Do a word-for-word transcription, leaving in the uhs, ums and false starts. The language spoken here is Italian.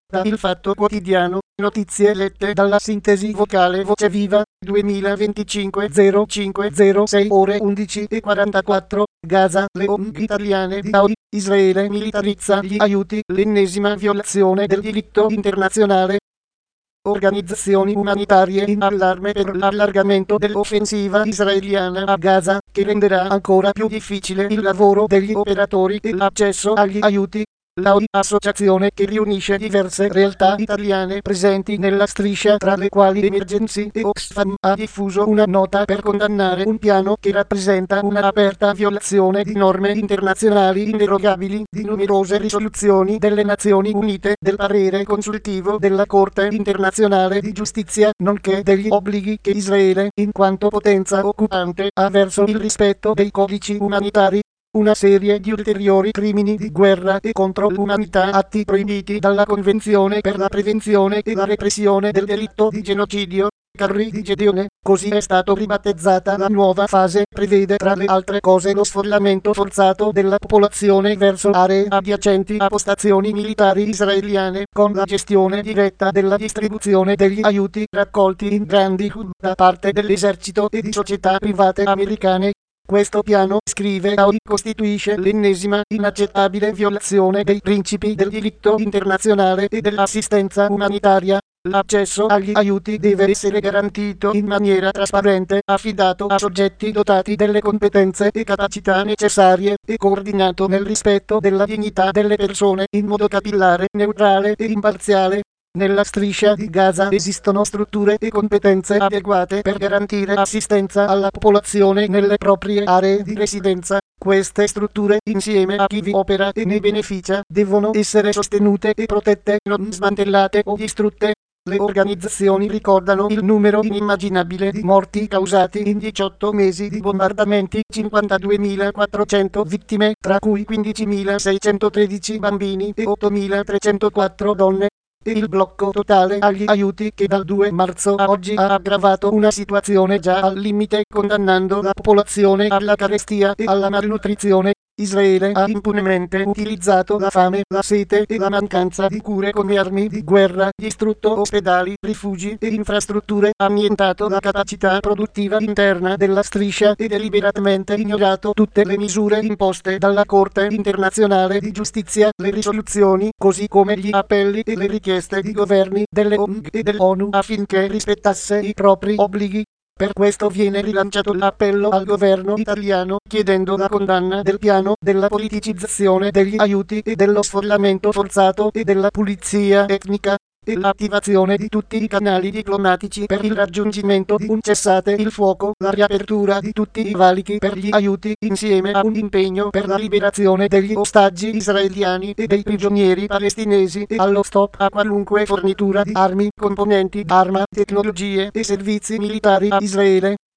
Da Il Fatto Quotidiano, notizie lette dalla sintesi vocale Voce Viva, duemilaventicinque zero cinque zero sei ore undici e quarantaquattro, Gaza, le O N G italiane di Saudi, Israele militarizza gli aiuti, l'ennesima violazione del diritto internazionale. Organizzazioni umanitarie in allarme per l'allargamento dell'offensiva israeliana a Gaza, che renderà ancora più difficile il lavoro degli operatori e l'accesso agli aiuti. La O I, associazione che riunisce diverse realtà italiane presenti nella striscia, tra le quali Emergency e Oxfam, ha diffuso una nota per condannare un piano che rappresenta una aperta violazione di norme internazionali inderogabili, di numerose risoluzioni delle Nazioni Unite, del parere consultivo della Corte internazionale di giustizia, nonché degli obblighi che Israele, in quanto potenza occupante, ha verso il rispetto dei codici umanitari. Una serie di ulteriori crimini di guerra e contro l'umanità, atti proibiti dalla Convenzione per la prevenzione e la repressione del delitto di genocidio, Carri di Gedeone, così è stato ribattezzata la nuova fase, prevede tra le altre cose lo sfollamento forzato della popolazione verso aree adiacenti a postazioni militari israeliane, con la gestione diretta della distribuzione degli aiuti raccolti in grandi hub da parte dell'esercito e di società private americane. Questo piano, scrive A O I, costituisce l'ennesima inaccettabile violazione dei principi del diritto internazionale e dell'assistenza umanitaria. L'accesso agli aiuti deve essere garantito in maniera trasparente, affidato a soggetti dotati delle competenze e capacità necessarie, e coordinato nel rispetto della dignità delle persone, in modo capillare, neutrale e imparziale. Nella striscia di Gaza esistono strutture e competenze adeguate per garantire assistenza alla popolazione nelle proprie aree di residenza. Queste strutture, insieme a chi vi opera e ne beneficia, devono essere sostenute e protette, non smantellate o distrutte. Le organizzazioni ricordano il numero inimmaginabile di morti causati in diciotto mesi di bombardamenti, cinquantaduemilaquattrocento vittime, tra cui quindicimilaseicentotredici bambini e ottomilatrecentoquattro donne. E il blocco totale agli aiuti che dal due marzo a oggi ha aggravato una situazione già al limite, condannando la popolazione alla carestia e alla malnutrizione. Israele ha impunemente utilizzato la fame, la sete e la mancanza di cure come armi di guerra, distrutto ospedali, rifugi e infrastrutture, annientato la capacità produttiva interna della striscia e deliberatamente ignorato tutte le misure imposte dalla Corte internazionale di giustizia, le risoluzioni, così come gli appelli e le richieste di governi delle O N G e dell'ONU affinché rispettasse i propri obblighi. Per questo viene rilanciato l'appello al governo italiano, chiedendo la condanna del piano, della politicizzazione degli aiuti e dello sfollamento forzato e della pulizia etnica, e l'attivazione di tutti i canali diplomatici per il raggiungimento di un cessate il fuoco, la riapertura di tutti i valichi per gli aiuti, insieme a un impegno per la liberazione degli ostaggi israeliani e dei prigionieri palestinesi, e allo stop a qualunque fornitura di armi, componenti, arma, tecnologie e servizi militari a Israele.